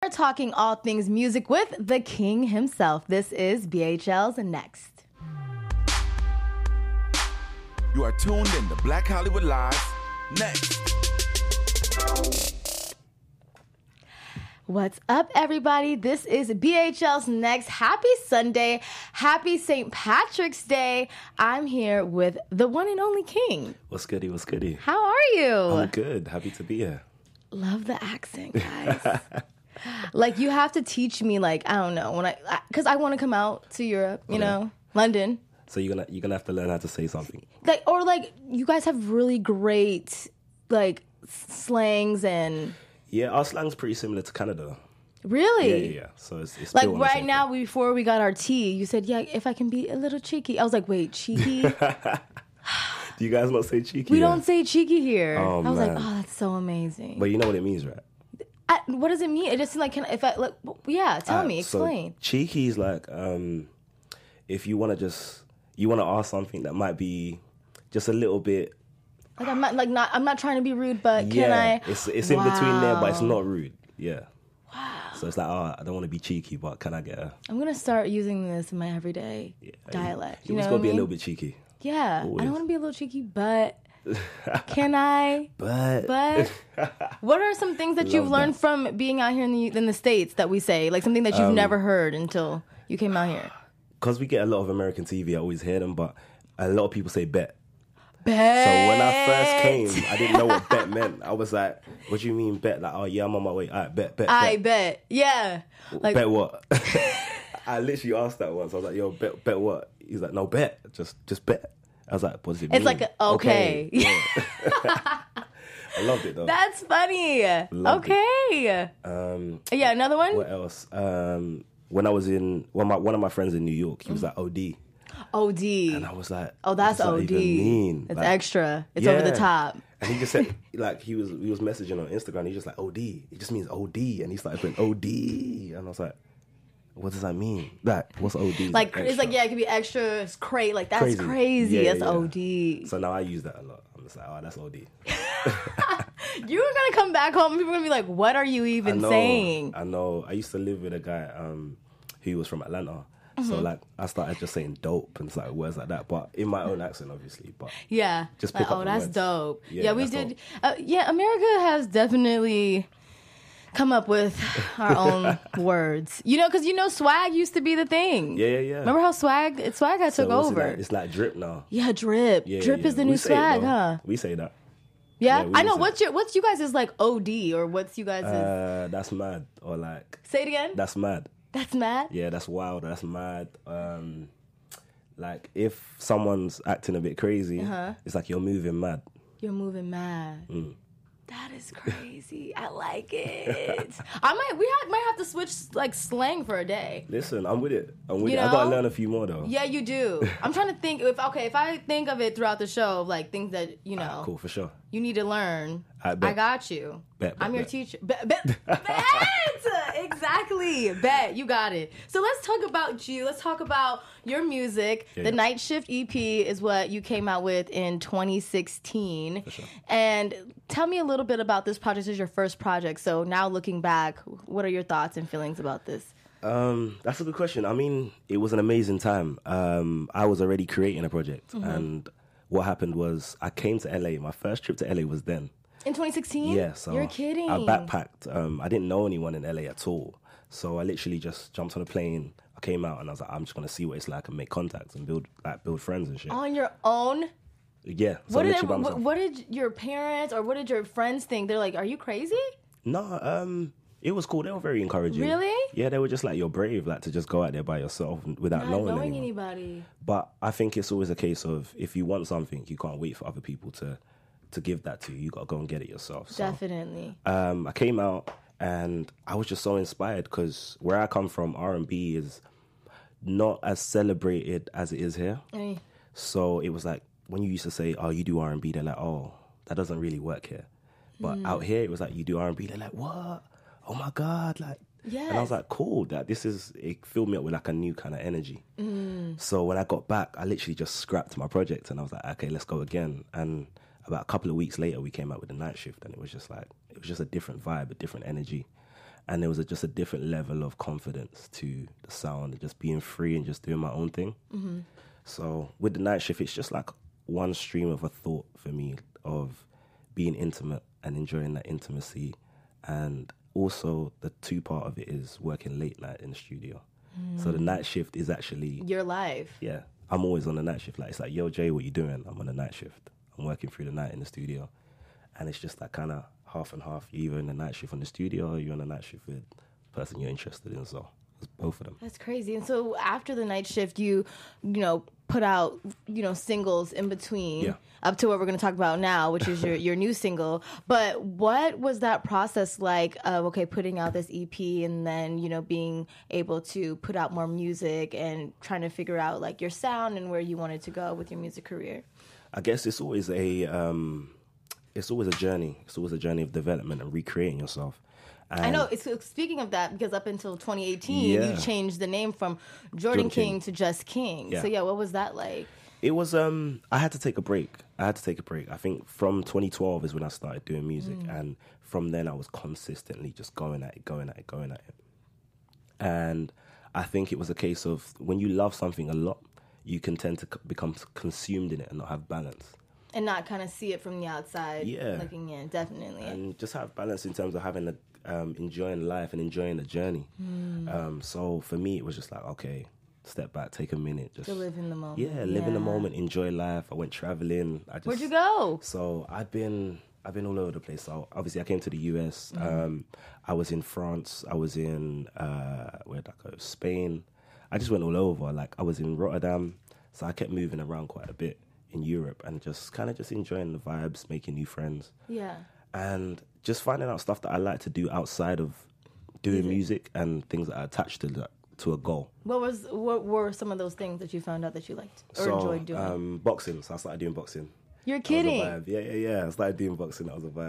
are talking all things music with the king himself. This is BHL's Next. You are tuned in to Black Hollywood Live. Next. What's up, everybody? This is BHL's Next. Happy Sunday. Happy St. Patrick's Day. I'm here with the one and only King. What's goody? What's goody? How are you? I'm good. Happy to be here. Love the accent, guys. Like, you have to teach me, like, I don't know, because I want to come out to Europe, you know, London. So you're gonna have to learn how to say something. Like, you guys have really great, like, slangs and... Yeah, our slang's pretty similar to Canada. Really? Yeah. So it's like still on the right same now, thing. before we got our tea, you said, yeah, if I can be a little cheeky. I was like, wait, cheeky? Do you guys not say cheeky? We don't say cheeky here. Oh, I was like, man. oh, that's so amazing. But you know what it means, right? What does it mean? It just seems like, tell me, explain. So cheeky is like, if you want to ask something that might be just a little bit. Like I'm not trying to be rude, but can I? It's in between there, but it's not rude. Yeah. Wow. So it's like, I don't want to be cheeky, but can I get a... I'm gonna start using this in my everyday dialect. You always gotta be a little bit cheeky. Yeah, Always. I don't want to be a little cheeky, but can I? But what are some things that you've learned from being out here in the States that we say, like something that you've never heard until you came out here? Because we get a lot of American TV, I always hear them, but a lot of people say bet. Bet. So when I first came, I didn't know what bet meant. I was like, what do you mean bet? Like, oh yeah, I'm on my way. All right, bet. I bet. Yeah. Like, bet what? I literally asked that once. I was like, yo, bet what? He's like, no, bet. Just bet. I was like, what does it mean? It's like, okay. Yeah. I loved it though. That's funny. Loved okay. Yeah, another one? What else? When I was one of my friends in New York, he was like, OD. OD. And I was like, oh, that's what does OD. that even mean? It's like, extra. It's over the top. And he just said, like, we was messaging on Instagram. He's just like, OD. It just means OD. And he started putting OD. And I was like, what does that mean? What's OD? Like it's like, yeah, it could be extra. It's crazy. Like, that's crazy. Yeah, that's OD. So now I use that a lot. I'm just like, oh, that's OD. You're going to come back home and people are going to be like, what are you even saying? I know. I used to live with a guy who was from Atlanta. So, like, I started just saying dope and like words like that, but in my own accent, obviously. But yeah, just pick up the that's words. dope. Yeah, we did. America has definitely come up with our own words. You know, because swag used to be the thing. Yeah. Remember how swag had took over? It's like drip now. Yeah, drip. Yeah, drip is the new swag, huh? We say that. Yeah, I know. What's you guys is like OD or what's you guys is? That's mad or like. Say it again. That's mad. That's mad? Yeah, that's wild. That's mad. Like, if someone's acting a bit crazy, it's like you're moving mad. You're moving mad. Mm. That is crazy. I like it. We might have to switch like slang for a day. Listen, I'm with it. I know? gotta learn a few more though. Yeah, you do. I'm trying to think if I think of it throughout the show, like things that Cool, for sure. you need to learn. I got you. Bet, I'm your bet. teacher. Bet. Exactly. Bet. You got it. So let's talk about you. Let's talk about your music. The Night Shift EP is what you came out with in 2016. For sure. And tell me a little bit about this project. This is your first project. So now looking back, what are your thoughts and feelings about this? That's a good question. I mean, it was an amazing time. I was already creating a project, and what happened was I came to LA. My first trip to LA was then. In 2016? Yeah, so you're kidding. I backpacked. I didn't know anyone in LA at all, so I literally just jumped on a plane. I came out and I was like, I'm just gonna see what it's like and make contacts and build friends and shit. On your own? Yeah. So what did your parents or what did your friends think? They're like, are you crazy? No, it was cool. They were very encouraging. Really? Yeah, they were just like, you're brave, like to just go out there by yourself without Not knowing anyone. anybody. But I think it's always a case of if you want something, you can't wait for other people to give that to you. You got to go and get it yourself. So, Definitely. I came out and I was just so inspired because where I come from, R&B is not as celebrated as it is here. So it was like when you used to say, oh, you do R&B, they're like, oh, that doesn't really work here. But out here, it was like, you do R&B, they're like, what? Oh my God, like. Yes. And I was like, cool, it filled me up with like a new kind of energy. So when I got back, I literally just scrapped my project and I was like, okay, let's go again. And about a couple of weeks later, we came out with The Night Shift and it was just a different vibe, a different energy. And there was just a different level of confidence to the sound and just being free and just doing my own thing. Mm-hmm. So with the night shift, it's just like one stream of a thought for me of being intimate and enjoying that intimacy. And also the two part of it is working late night in the studio. So the night shift is actually... your life. Yeah. I'm always on the night shift. Like, it's like, yo, Jay, what you doing? I'm on the night shift. I'm working through the night in the studio. And it's just that kind of half and half. You're either in the night shift on the studio or you're on the night shift with the person you're interested in. So it's both of them. That's crazy. And so after the night shift, you put out, singles in between up to what we're going to talk about now, which is your new single. But what was that process like of, putting out this EP and then, being able to put out more music and trying to figure out like your sound and where you wanted to go with your music career? I guess it's always a journey. It's always a journey of development and recreating yourself. And I know. Speaking of that, because up until 2018, you changed the name from Jordan King to Just King. Yeah. So what was that like? It was, I had to take a break. I think from 2012 is when I started doing music. And from then I was consistently just going at it. And I think it was a case of when you love something a lot, you can tend to become consumed in it and not have balance. And not kind of see it from the outside looking in, definitely. And just have balance in terms of having enjoying life and enjoying the journey. So for me, it was just like, okay, step back, take a minute. Just to live in the moment. Yeah, live in the moment, enjoy life. I went traveling. Where'd you go? So I've been all over the place. So obviously I came to the US. I was in France. I was in, where'd I go? Spain. I just went all over. Like I was in Rotterdam. So I kept moving around quite a bit in Europe and just kind of just enjoying the vibes, making new friends. Yeah. And just finding out stuff that I like to do outside of doing music and things that are attached to a goal. What were some of those things that you found out that you liked or enjoyed doing? Boxing. So I started doing boxing. You're kidding? That was a vibe. Yeah. I started doing boxing. That was a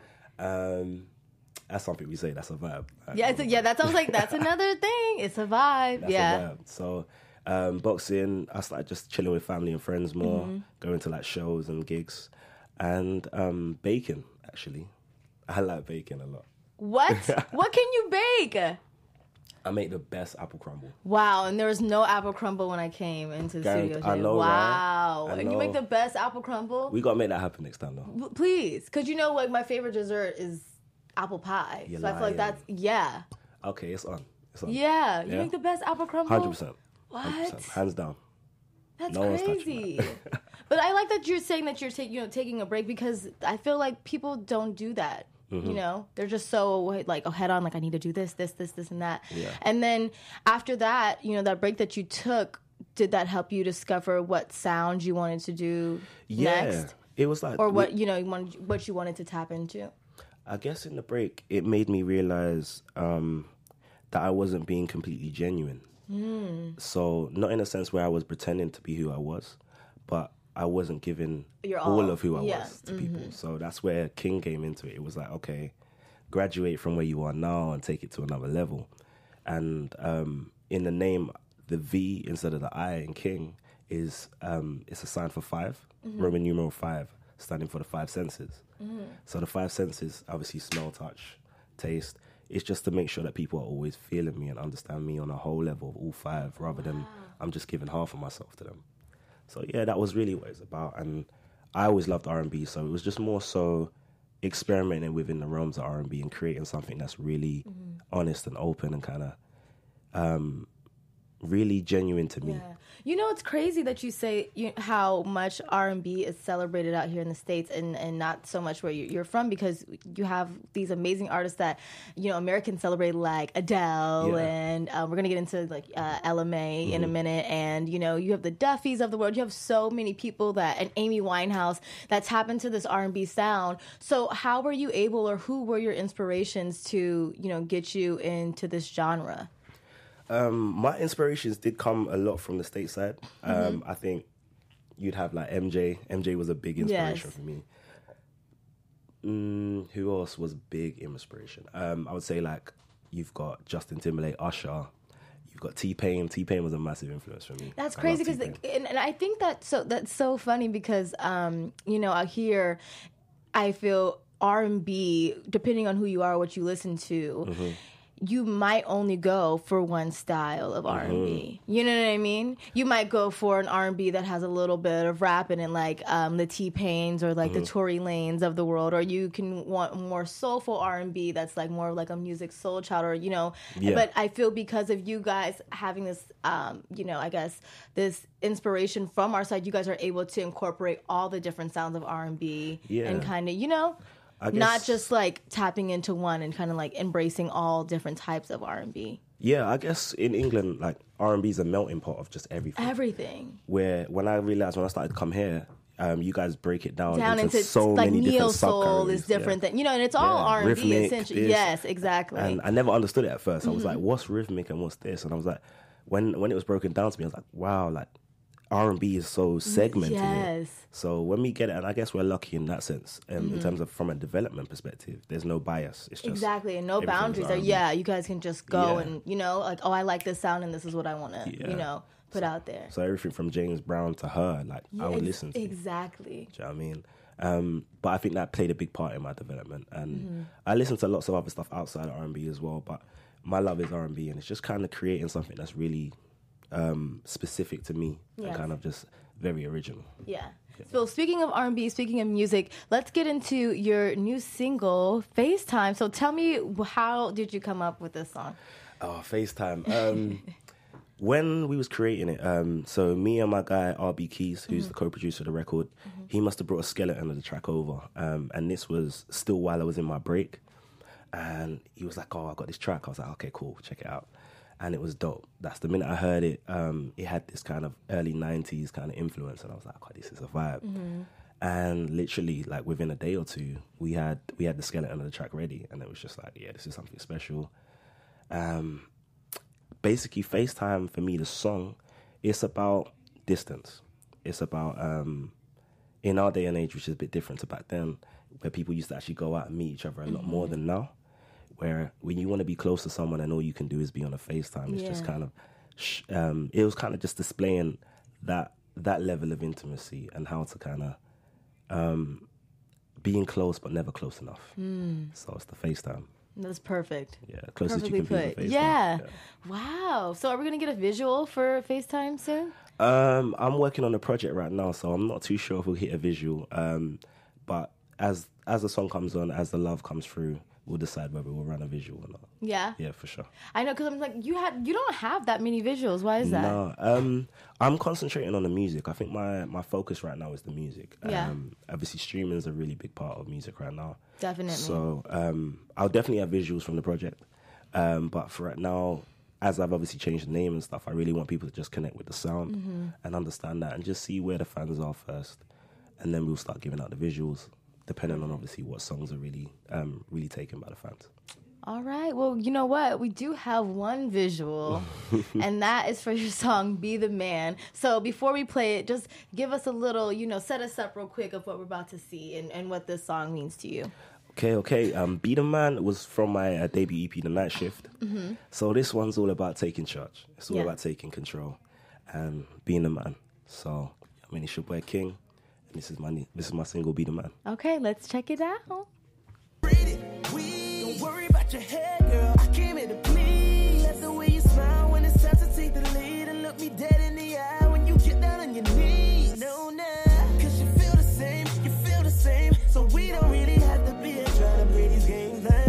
vibes. That's something we say. That's a vibe. That sounds like that's another thing. It's a vibe. That's a vibe. So boxing, I started just chilling with family and friends more, going to like shows and gigs, and baking. Actually, I like baking a lot. What? What can you bake? I make the best apple crumble. Wow, and there was no apple crumble when I came into the studio. I know, wow. right? And you make the best apple crumble? We got to make that happen next time, though. Please. Because my favorite dessert is apple pie. You're so I feel like that's, Okay, it's on. Yeah, you make the best apple crumble? 100%. What? 100%. Hands down. That's no crazy. But I like that you're saying that you're taking a break because I feel like people don't do that. They're just so like head on, like I need to do this, and that. Yeah. And then after that, that break that you took, did that help you discover what sound you wanted to do next? It was like, or what what you wanted to tap into. I guess in the break, it made me realize that I wasn't being completely genuine. So not in a sense where I was pretending to be who I was, but I wasn't giving all of who I was to people. So that's where King came into it. It was like, okay, graduate from where you are now and take it to another level. And in the name, the V instead of the I in King is it's a sign for 5, Roman numeral 5, standing for the 5 senses. So the 5 senses, obviously smell, touch, taste. It's just to make sure that people are always feeling me and understand me on a whole level of all 5 rather than I'm just giving half of myself to them. So yeah, that was really what it's about. And I always loved R&B, so it was just more so experimenting within the realms of R&B and creating something that's really honest and open and kind of really genuine to me. Yeah. It's crazy that you say how much R&B is celebrated out here in the States and not so much where you're from, because you have these amazing artists that, Americans celebrate, like Adele, and we're going to get into like Ella Mai in a minute. And, you have the Duffys of the world. You have so many people and Amy Winehouse that tap into this R&B sound. So how were you able, or who were your inspirations to, get you into this genre? My inspirations did come a lot from the stateside. I think you'd have like MJ. MJ was a big inspiration for me. Who else was big inspiration? I would say like you've got Justin Timberlake, Usher. You've got T-Pain. T-Pain was a massive influence for me. That's crazy because, and I think that's so funny because out here, I feel R&B, depending on who you are, what you listen to. you might only go for one style of R&B. You know what I mean? You might go for an R&B that has a little bit of rap in it, like the T-Pains or like the Tory Lanez of the world, or you can want more soulful R&B that's like more like a music soul child, or But I feel because of you guys having this, I guess this inspiration from our side, you guys are able to incorporate all the different sounds of R&B and kind of, not just like tapping into one and kind of like embracing all different types of R&B. Yeah, I guess in England, like R&B is a melting pot of just everything. Everything. Where when I started to come here, you guys break it down into so like many different neo soul is different than and it's all R&B essentially. Yes, exactly. And I never understood it at first. I was like, what's rhythmic and what's this? And I was like, when it was broken down to me, I was like, wow, like R&B is so segmented. Yes. So when we get it, and I guess we're lucky in that sense, in terms of from a development perspective, there's no bias. It's just exactly, and no boundaries. You guys can just go and like, oh, I like this sound, and this is what I want to, put out there. So everything from James Brown to her, like I would listen to. Exactly. Do you know what I mean? But I think that played a big part in my development, and I listen to lots of other stuff outside of R&B as well. But my love is R&B, and it's just kind of creating something that's really specific to me and kind of just very original. Yeah. So speaking of R&B, speaking of music, let's get into your new single, FaceTime. So tell me, how did you come up with this song? Oh, FaceTime. When we was creating it, so me and my guy, RB Keys, who's the co-producer of the record, he must have brought a skeleton of the track over. And this was still while I was in my break. And he was like, oh, I got this track. I was like, okay, cool, check it out. And it was dope. That's the minute I heard it. It had this kind of early 90s kind of influence. And I was like, oh, this is a vibe. And literally, like within a day or two, we had the skeleton of the track ready. And it was just like, yeah, this is something special. Basically, FaceTime, for me, the song, it's about distance. It's about, in our day and age, which is a bit different to back then, where people used to actually go out and meet each other a lot more than now. Where when you want to be close to someone and all you can do is be on a FaceTime, it's just kind of, it was kind of just displaying that level of intimacy and how to kind of being close but never close enough. So it's the FaceTime. That's perfect. Yeah, closest perfectly you can be put. to FaceTime. Yeah. Wow. So are we going to get a visual for FaceTime soon? I'm working on a project right now, so I'm not too sure if we'll hit a visual. But as the song comes on, as the love comes through, we'll decide whether we'll run a visual or not. Yeah? Yeah, for sure. I know, because I'm like, you don't have that many visuals. Why is that? No, I'm concentrating on the music. I think my focus right now is the music. Yeah. Obviously, streaming is a really big part of music right now. Definitely. So I'll definitely have visuals from the project. But for right now, as I've obviously changed the name and stuff, I really want people to just connect with the sound and understand that and just see where the fans are first. And then we'll start giving out the visuals, depending on obviously what songs are really taken by the fans. All right. Well, you know what? We do have one visual, and that is for your song, Be the Man. So before we play it, just give us a little, set us up real quick of what we're about to see and what this song means to you. Okay. Be the Man was from my debut EP, The Night Shift. So this one's all about taking charge. It's all about taking control and being the man. So, it's your boy King. This is my single, Be the Man. Okay, let's check it out. Don't worry about your hair, girl. I came here to please. Love the way you smile when it's time to take the lead and look me dead in the eye when you get down on your knees. No, cause you feel the same. So we don't really have to be here trying to play these games like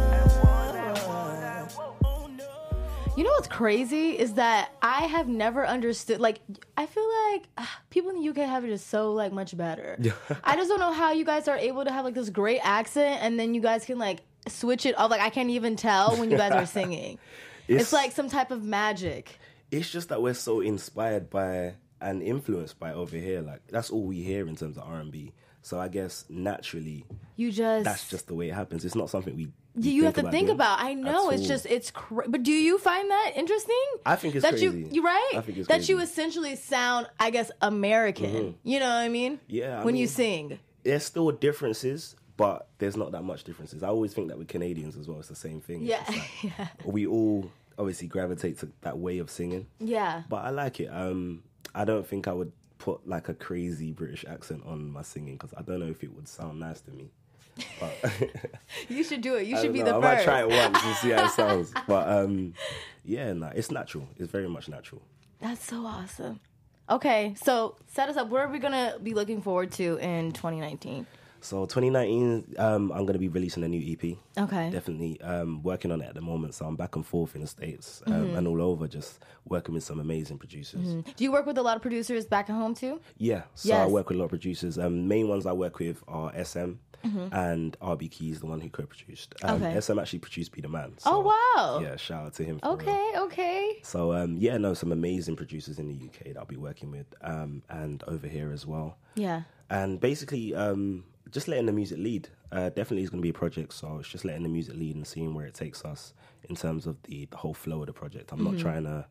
You know what's crazy is that I have never understood, like, I feel like people in the UK have it just so, like, much better. I just don't know how you guys are able to have, like, this great accent and then you guys can, like, switch it up. Like, I can't even tell when you guys are singing. It's like some type of magic. It's just that we're so inspired by and influenced by over here. Like, that's all we hear in terms of R&B. So I guess naturally, that's just the way it happens. It's not something we you have to think about. I know it's just but do you find that interesting? I think it's crazy. You right? I think it's that crazy. You essentially sound, I guess, American. You know what I mean? Yeah. When you sing, there's still differences, but there's not that much differences. I always think that with Canadians as well, it's the same thing. Yeah. Like, we all obviously gravitate to that way of singing. Yeah. But I like it. I don't think I would put like a crazy British accent on my singing because I don't know if it would sound nice to me. But You should do it. You I should don't be know, the I first. might try it once and see how it sounds. But yeah, nah, it's natural. It's very much natural. That's so awesome. Okay, so set us up. What are we going to be looking forward to in 2019? So 2019, I'm going to be releasing a new EP. Okay. Definitely working on it at the moment. So I'm back and forth in the States Mm-hmm. and all over, just working with some amazing producers. Do you work with a lot of producers back at home too? Yeah, so I Yes. work with a lot of producers. Main ones I work with are SM and RB Keys, the one who co-produced. Okay. SM actually produced Be The Man. Oh, wow. Yeah, shout out to him. For real. Okay. So yeah, no, some amazing producers in the UK that I'll be working with, and over here as well. Yeah. And basically, just letting the music lead. Definitely is going to be a project, so it's just letting the music lead and seeing where it takes us in terms of the whole flow of the project. I'm not trying to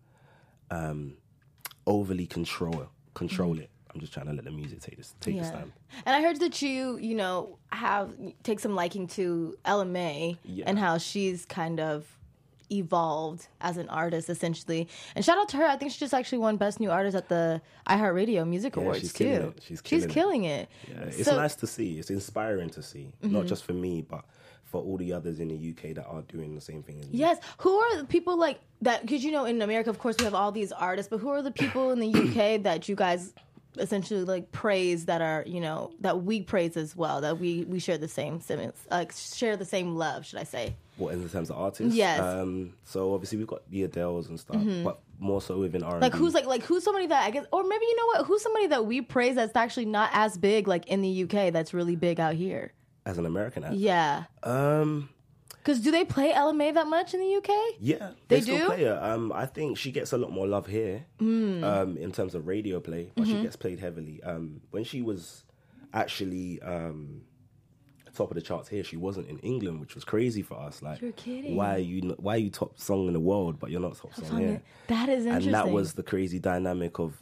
overly control it. I'm just trying to let the music take its time. And I heard that you know, take some liking to Ella Mai Yeah. and how she's kind of evolved as an artist essentially. And shout out to her. I think she just actually won Best New Artist at the iHeartRadio Music Awards she's too. killing it. She's killing it. Yeah, it's So- nice to see. It's inspiring to see, not just for me, but for all the others in the UK that are doing the same thing as me. Yes. Who are the people like that? Because, you know, in America, of course, we have all these artists, but who are the people in the UK that you guys essentially like praise that are, you know, that we praise as well, that we share the same share the same love, should I say? What, in terms of artists? Yes. So obviously we've got the Adeles and stuff, but more so within R&B. Like who's somebody that I guess, or maybe you know what, who's somebody that we praise that's actually not as big like in the UK that's really big out here? As an American act? Yeah. Because do they play Ella Mai that much in the UK? Yeah, They still do? play her. I think she gets a lot more love here in terms of radio play, but she gets played heavily. When she was actually top of the charts here, she wasn't in England, which was crazy for us. Like, You're kidding. why are you top song in the world, but you're not top song here? That is interesting. And that was the crazy dynamic of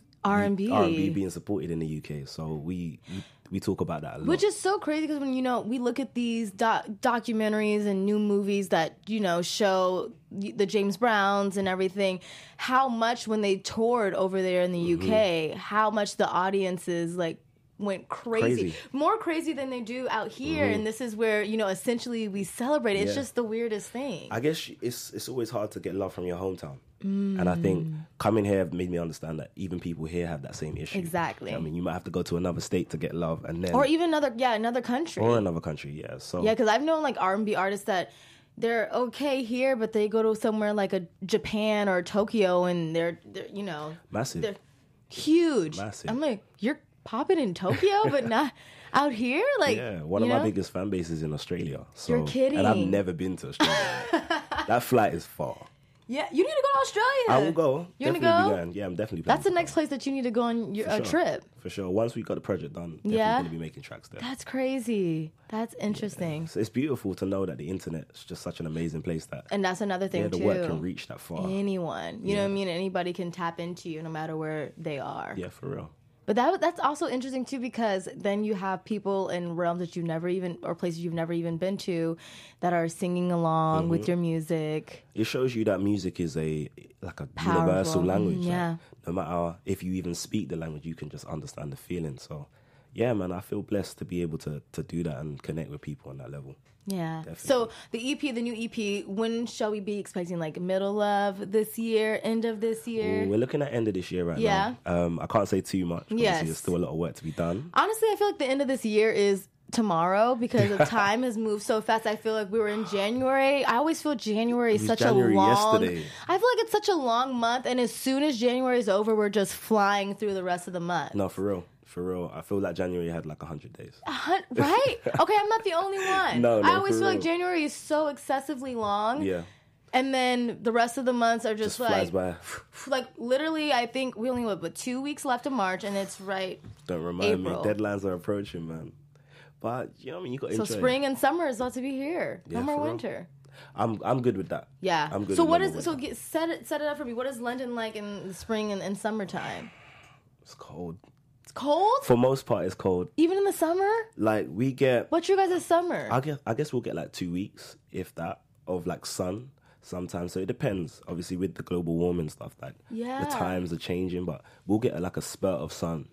R&B being supported in the UK. So we talk about that a lot. Which is so crazy because when, you know, we look at these documentaries and new movies that, you know, show the James Browns and everything, how much when they toured over there in the UK, how much the audiences like went crazy. More crazy than they do out here. And this is where, you know, essentially we celebrate it. It's Yeah. just the weirdest thing. I guess it's always hard to get love from your hometown. And I think coming here made me understand that even people here have that same issue. Exactly. I mean, you might have to go to another state to get love, and then Or even another country. or another country. Yeah. So Yeah, because I've known like R&B artists that they're okay here, but they go to somewhere like a Japan or Tokyo, and they're you know, massive. they're huge. Massive. I'm like, you're popping in Tokyo, but not out here. Like, Yeah, one of you my know? biggest fan bases in Australia. So, You're kidding. And I've never been to Australia. That flight is far. Yeah, you need to go to Australia. I will go. You're gonna Definitely go? be going. Yeah, I'm definitely planning That's the to next go. place that you need to go on your For sure. trip. For sure. Once we got the project done, definitely Yeah? going to be making tracks there. That's crazy. That's interesting. So it's beautiful to know that the internet is just such an amazing place that And that's another thing the too. work can reach that far. Anyone, you know what I mean? Anybody can tap into you no matter where they are. Yeah, for real. But that's also interesting too, because then you have people in realms that you've never even, or places you've never even been to, that are singing along with your music. It shows you that music is a Powerful. universal language. Like, Yeah. no matter if you even speak the language, you can just understand the feeling. So, yeah, man, I feel blessed to be able to do that and connect with people on that level. Yeah. Definitely. So the new EP, when shall we be expecting? Like middle of this year, end of this year? We're looking at end of this year right Yeah. now. I can't say too much. Obviously, Yes. there's still a lot of work to be done. Honestly, I feel like the end of this year is tomorrow because the time has moved so fast. I feel like we were in January. I always feel January is was such January a long. yesterday. I feel like it's such a long month, and as soon as January is over, we're just flying through the rest of the month. No, for real. For real. I feel like January had like 100 days. Right? Okay, I'm not the only one. No, I always for feel like real. January is so excessively long. Yeah. And then the rest of the months are just, Just flies by. like literally, I think we only have 2 weeks left of March, and it's right. Don't remind April. me. Deadlines are approaching, man. But, you know what I mean? You got to So enjoy it. spring and summer is about to be here. No Yeah, more for real. winter. I'm good with that. Yeah. I'm good So with what no is more so winter. set it up for me? What is London like in the spring and summertime? It's cold. It's cold, For most part, it's cold. even in the summer. Like, we get... What's your guys' summer? I guess we'll get like 2 weeks, if that, of like sun sometimes. So it depends. Obviously, with the global warming stuff, like Yeah. the times are changing, but we'll get like a spurt of sun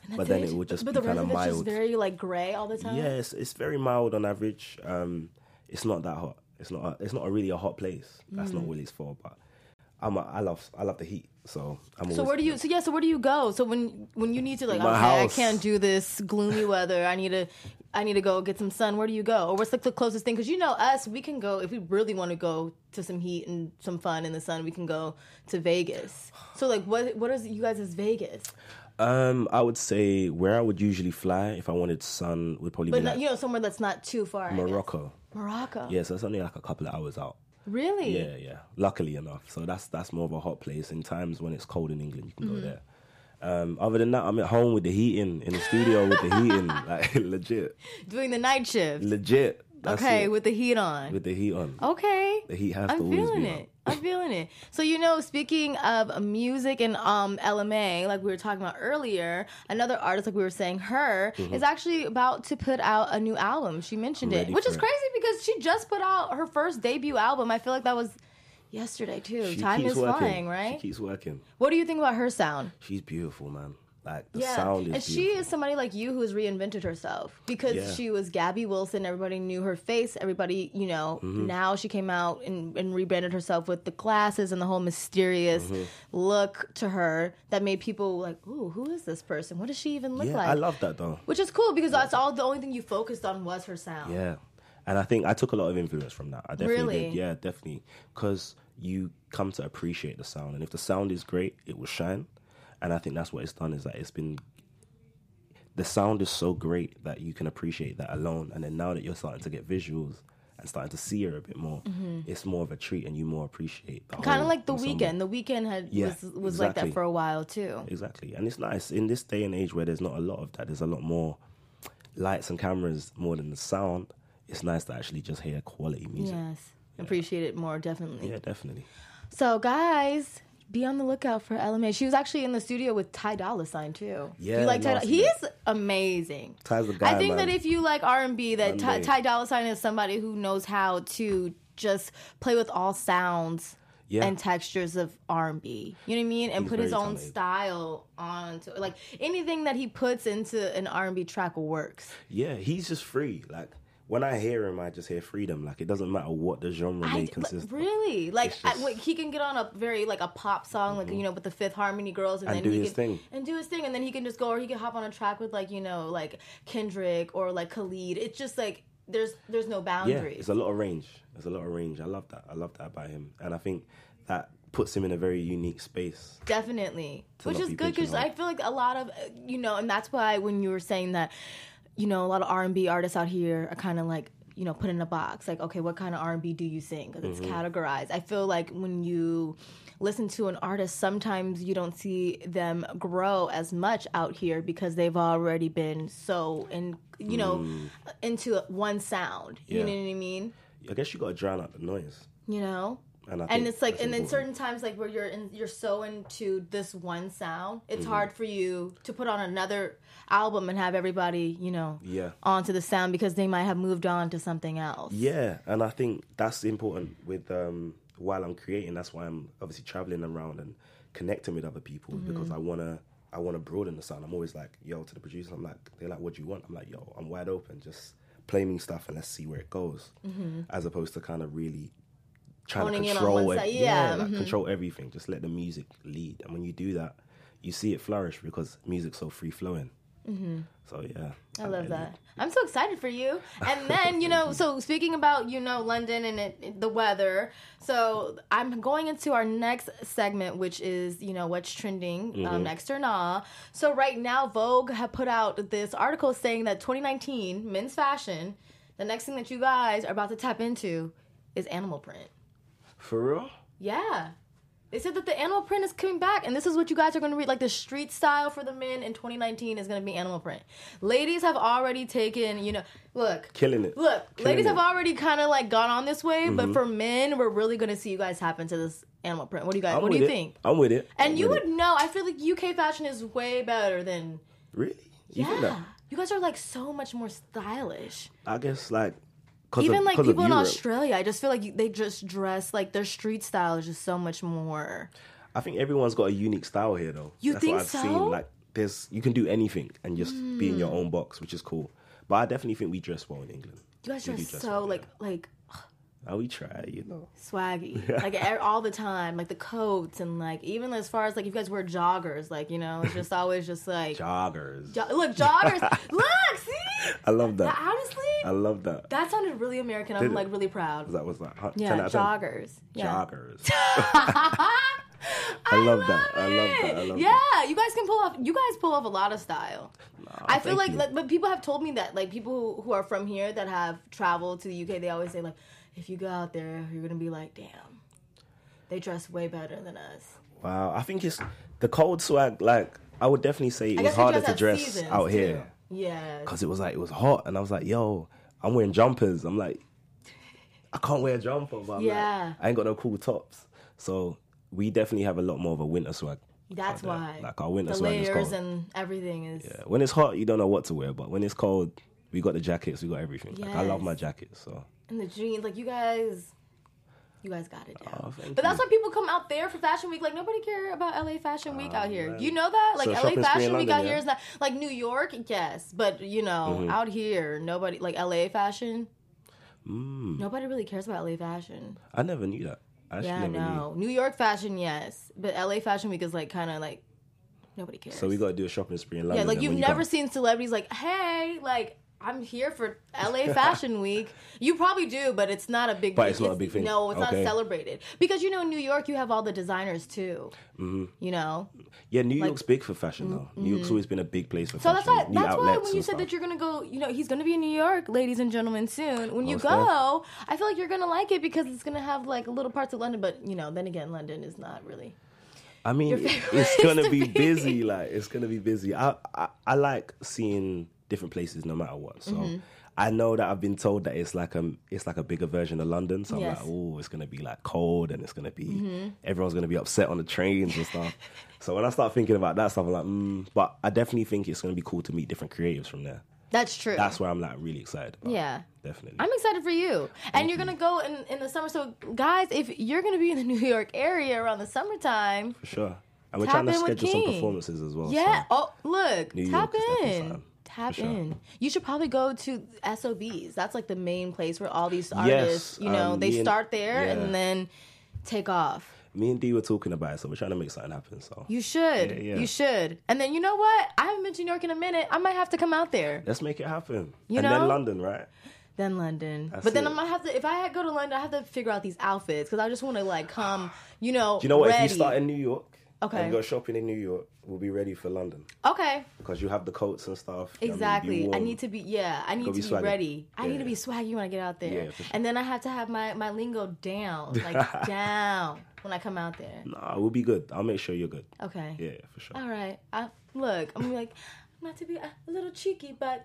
but then it would just be the kind rest of of it's just mild. very like gray all the time. Yes, it's very mild on average. It's not that hot. It's not really a hot place. That's not what it's for. But I love the heat. So I'm. So where do you? So where do you go? So when you need to like, My okay, house. I can't do this gloomy weather. I need to go get some sun. Where do you go? Or what's like the closest thing? Because you know us, we can go if we really want to go to some heat and some fun in the sun. We can go to Vegas. So like, what is you guys' Vegas? I would say where I would usually fly if I wanted sun would probably But be like not, somewhere that's not too far. I guess. Morocco. Morocco. Yeah, so it's only like a couple of hours out. Really? Yeah. Luckily enough. So that's more of a hot place. In times when it's cold in England, you can go there. Other than that, I'm at home with the heating, in the studio with the heating, like legit. Doing the night shift. Legit. That's Okay, it. with the heat on. With the heat on. Okay. The heat has to I'm always feeling be it. on. I'm feeling it. So, speaking of music and LMA, like we were talking about earlier, another artist, like we were saying, her, is actually about to put out a new album. She mentioned it, Ready which for is it. crazy because she just put out her first debut album. I feel like that was yesterday, too. She Time keeps is working. flying, right? She keeps working. What do you think about her sound? She's beautiful, man. Like the sound is and she beautiful. is somebody like you who has reinvented herself because Yeah. she was Gabby Wilson. Everybody knew her face. Everybody, now she came out and rebranded herself with the glasses and the whole mysterious look to her that made people like, ooh, who is this person? What does she even look Yeah, like? I love that though. Which is cool because that's all the only thing you focused on was her sound. Yeah. And I think I took a lot of influence from that. I definitely Really? did. Yeah, definitely. Because you come to appreciate the sound. And if the sound is great, it will shine. And I think that's what it's done is that the sound is so great that you can appreciate that alone. And then now that you're starting to get visuals and starting to see her a bit more, it's more of a treat and you more appreciate the Kind of whole like The ensemble. Weeknd. The Weeknd Yeah, was like that exactly. for a while too. Exactly. And it's nice. In this day and age where there's not a lot of that, there's a lot more lights and cameras more than the sound. It's nice to actually just hear quality music. Yes. Appreciate it more, definitely. Yeah, definitely. So, guys, be on the lookout for LMA. She was actually in the studio with Ty Dolla $ign too. Yeah, you like Ty? no, I see He's that. amazing. Ty's the guy, I think man. that if you like R&B, that One Ty, day. Ty Dolla $ign is somebody who knows how to just play with all sounds Yeah. and textures of R&B. You know what I mean? And He's put his very own talented. style onto like anything that he puts into an R&B track works. Yeah, he's just free. Like when I hear him, I just hear freedom. Like it doesn't matter what the genre may consist of. Really? Like It's just- he can get on a very like a pop song, like with the Fifth Harmony Girls, and And then do he his can thing. and do his thing, and then he can just go, or he can hop on a track with like like Kendrick or like Khalid. It's just like there's no Yeah, boundaries. it's a lot of range. There's a lot of range. I love that. I love that about him, and I think that puts him in a very unique space. Definitely, which not is be good because I pigeonholed. feel like a lot of and that's why when you were saying that, a lot of R&B artists out here are kind of like put in a box. Like, okay, what kind of R&B do you sing? Because it's categorized. I feel like when you listen to an artist, sometimes you don't see them grow as much out here because they've already been so into one sound. You Yeah. know what I mean? I guess you got to drown out the noise. And, I And think it's like, that's and then important. certain times, like where you're so into this one sound, it's hard for you to put on another album and have everybody, Yeah. onto the sound because they might have moved on to something else. Yeah, and I think that's important with while I'm creating. That's why I'm obviously traveling around and connecting with other people because I wanna broaden the sound. I'm always like, yo, to the producer, I'm like, they're like, what do you want? I'm like, yo, I'm wide open. Just play me stuff and let's see where it goes. As opposed to kind of really trying Honing to in on control one it. side. Yeah, like control everything. Just let the music lead. And when you do that, you see it flourish because music's so free flowing. So yeah, I love that. I'm so excited for you. And then, so speaking about, London and the weather. So I'm going into our next segment, which is, what's trending next or nah. So right now, Vogue have put out this article saying that 2019 men's fashion, the next thing that you guys are about to tap into is animal print. For real? Yeah. They said that the animal print is coming back, and this is what you guys are going to read. Like, the street style for the men in 2019 is going to be animal print. Ladies have already taken, look. Killing it. Look, Killing ladies it. have already kind of, like, gone on this way, but for men, we're really going to see you guys tap into this animal print. What do you guys, I'm what do with you it. think? I'm with it. And I'm you with would it. know, I feel like UK fashion is way better than, Really? You think that? you guys are, like, so much more stylish. I guess like Even like people in Europe. Australia, I just feel like they just dress like their street style is just so much more. I think everyone's got a unique style here, though. You That's think what I've so? seen. Like you can do anything and just be in your own box, which is cool. But I definitely think we dress well in England. You guys We do dress so well, like we try, you know. swaggy, like all the time, like the coats and like even as far as like you guys wear joggers, like you know, it's just always just like Joggers. look joggers. Look, see, I love that. honestly, I love that. that sounded really American. I'm Did it? like really proud. Was that? Yeah, 10 out of 10? joggers. Yeah. Joggers. I love that. I love that. I love Yeah, that. you guys pull off a lot of style. I feel thank like, you. but people have told me that, like, people who are from here that have traveled to the UK, they always say, like, if you go out there, you're going to be like, damn, they dress way better than us. Wow. I think it's the cold swag. Like, I would definitely say it was harder to dress out here. Yeah. Because it was hot. And I was like, yo, I'm wearing jumpers. I'm like, I can't wear a jumper. But I'm Yeah. like, I ain't got no cool tops. So we definitely have a lot more of a winter swag. That's out there. why. Like, our winter The swag is layers cold. and everything is. Yeah. When it's hot, you don't know what to wear. But when it's cold, we got the jackets. We got everything. Like, I love Yes. my jackets. So And the jeans, like, you guys got it down. Oh, thank But that's you. why people come out there for Fashion Week. Like, nobody care about LA Fashion Week out here. man. You know that? Like, So LA shopping spree Fashion in Week London, out here yeah? is not like New York, yes, but you know, out here, nobody like LA Fashion. Nobody really cares about LA Fashion. I never knew that. I actually Yeah, never no. New York Fashion, yes, but LA Fashion Week is like kind of like nobody cares. So we got to do a shopping spree in London. yeah, like then you've when you never come. seen celebrities like, hey, like I'm here for LA Fashion Week. You probably do, but it's not a big. But it's not a big thing. No, it's Okay. not celebrated because you know in New York you have all the designers too. Mm-hmm. You know, Yeah, New York's big for fashion though. New York's always been a big place for so fashion. that's why. New That's why outlets when you and said stuff. that you're gonna go, you know, he's gonna be in New York, ladies and gentlemen, soon. When you Most go, I feel like you're gonna like it because it's gonna have like little parts of London. But you know, then again, London is not really. I mean, favorite it's place gonna to be be. busy. Like it's gonna be busy. I like seeing different places no matter what. So Mm-hmm. I know that I've been told that it's like a bigger version of London. So Yes. I'm like, oh, it's gonna be like cold and it's gonna be everyone's gonna be upset on the trains and stuff. So when I start thinking about that stuff, I'm like, but I definitely think it's gonna be cool to meet different creatives from there. That's true. That's where I'm like really excited about. Yeah. Definitely. I'm excited for you. And you're going to go in the summer. So, guys, if you're going to be in the New York area around the summertime, For sure. And we're Tap trying to in with schedule some King. performances as well. yeah. So. Oh, look. New Tap York is definitely in. fun. Tap For sure. in. You should probably go to SOBs. That's like the main place where all these artists, you know, they me and- start there yeah. and then take off. Me and Dee were talking about it, so we're trying to make something happen. So You should. Yeah, yeah. You should. And then you know what? I haven't been to New York in a minute. I might have to come out there. let's make it happen. You and know? then London, right? Then London. That's But then it. I might have to, if I go to London, I have to figure out these outfits because I just want to like come, you know, Do you know what? ready. If you start in New York Okay. and go shopping in New York, we'll be ready for London Okay. because you have the coats and stuff. you know what I mean? Be Exactly. I warm. need to be, I need to be be swaggy. ready. I Yeah, need to be yeah. swaggy when I get out there. Yeah, for sure. And then I have to have my lingo down, like down when I come out there. Nah, we'll be good. I'll make sure you're good. Okay. Yeah, for sure. All right. Look, I'm like, not to be a little cheeky, but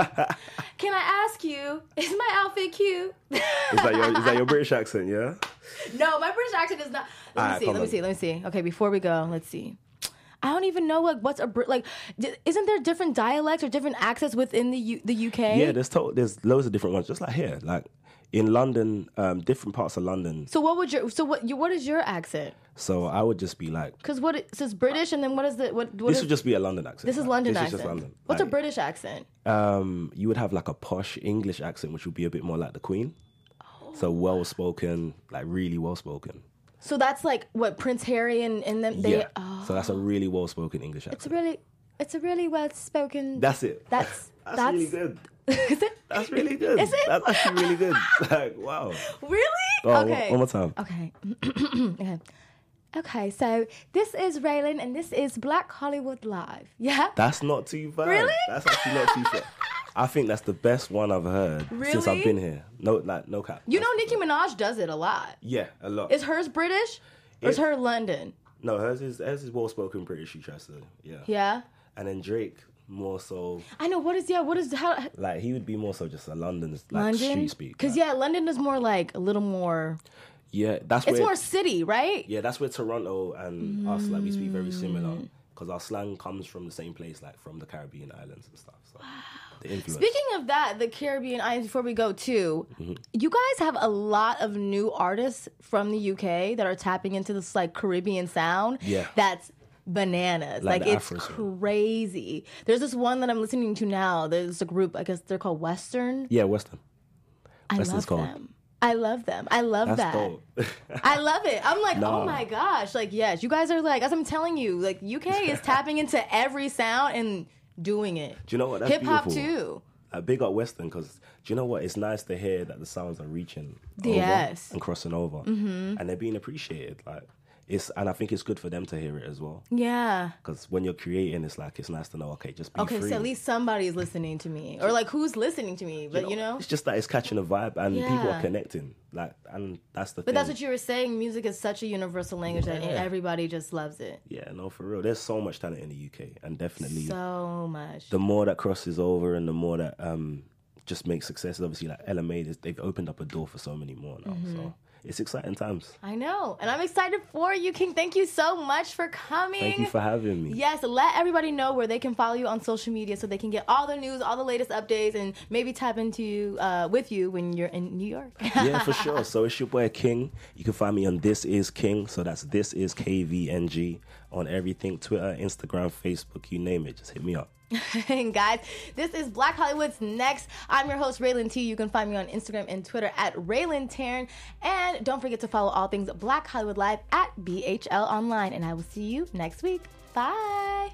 can I ask you, is my outfit cute? Is that your British accent? Yeah. No, my British accent is not. Let Alright, come on. me see. Okay, before we go, let's see. I don't even know what's a like. Isn't there different dialects or different accents within the UK? Yeah, there's loads of different ones, just like here. Like in London, different parts of London. So what is your accent? So I would just be like, Because this is British, and then what is the what? this is, would just be a London accent. this is like, London this accent. Is just London. What's a Like, British accent? You would have like a posh English accent, which would be a bit more like the Queen. So well spoken, like really well spoken. So that's like what Prince Harry and them. They, Yeah. So that's a really well spoken English accent. it's a really well spoken. That's it. That's really good. Is it That's really good. Is it? That's actually really good. Like wow. really? Oh, Okay. one more time. Okay. Okay. Okay, so this is Raylan and this is Black Hollywood Live. Yeah? That's not too bad. Really? That's actually not too bad. I think that's the best one I've heard since Really? I've been here. No cap. You know Nicki Minaj does it a lot. Yeah, a lot. Is hers British? Or is her London? No, hers is well spoken British. She tries to, yeah. Yeah? And then Drake more so I know, how like he would be more so just a London like London? street speak. Because like, London is more like a little more, yeah, that's it's where more city, right? yeah, that's where Toronto and us like we speak very similar Mm. because our slang comes from the same place, like from the Caribbean islands and stuff. So the influence. Speaking of that, the Caribbean islands, before we go too, you guys have a lot of new artists from the UK that are tapping into this like Caribbean sound. Yeah. That's bananas. Like Like the it's Afro soul. crazy. There's this one that I'm listening to now. There's a group, I guess they're called Western. Yeah, Western. I Western's love cold. them. I love them. I love That's that. dope. I love it. I'm like, Nah. oh my gosh. Like, yes, you guys are like, as I'm telling you, like UK is tapping into every sound and doing it. Do you know what? That's Hip hop beautiful. too. Big up Western, because do you know what? It's nice to hear that the sounds are reaching Yes. over and crossing over, and they're being appreciated. Like and I think it's good for them to hear it as well. Yeah. Because when you're creating, it's nice to know. Okay, just be Okay, free. so at least somebody's listening to me, or like who's listening to me. But you know, it's just that it's catching a vibe, and people Yeah. are connecting. Like, and that's the but thing. that's what you were saying. Music is such a universal language that Yeah. everybody just loves it. Yeah, no, for real. There's so much talent in the UK, and definitely So much. the more that crosses over and the more that just makes successes. Obviously, like LMA, they've opened up a door for so many more now. So it's exciting times. I know, and I'm excited for you, King. Thank you so much for coming. Thank you for having me. Yes, let everybody know where they can follow you on social media so they can get all the news, all the latest updates, and maybe tap into with you when you're in New York. Yeah, for sure. So it's your boy King. You can find me on This Is King. So that's This Is KVNG on everything: Twitter, Instagram, Facebook, you name it. Just hit me up. And guys, this is Black Hollywood's Next. I'm your host, Raylan T. You can find me on Instagram and Twitter at Raylan Taryn. And don't forget to follow all things Black Hollywood Live at BHL Online. And I will see you next week. Bye.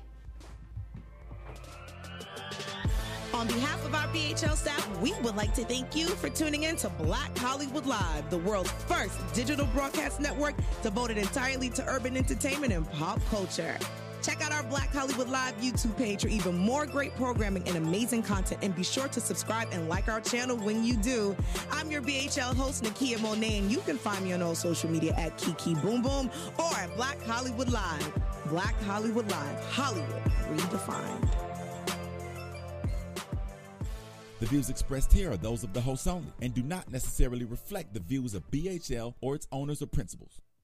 On behalf of our BHL staff, we would like to thank you for tuning in to Black Hollywood Live, the world's first digital broadcast network devoted entirely to urban entertainment and pop culture. Check out our Black Hollywood Live YouTube page for even more great programming and amazing content. And be sure to subscribe and like our channel when you do. I'm your BHL host, Nakia Monet, and you can find me on all social media at Kiki Boom Boom or at Black Hollywood Live. Black Hollywood Live, Hollywood redefined. The views expressed here are those of the hosts only and do not necessarily reflect the views of BHL or its owners or principals.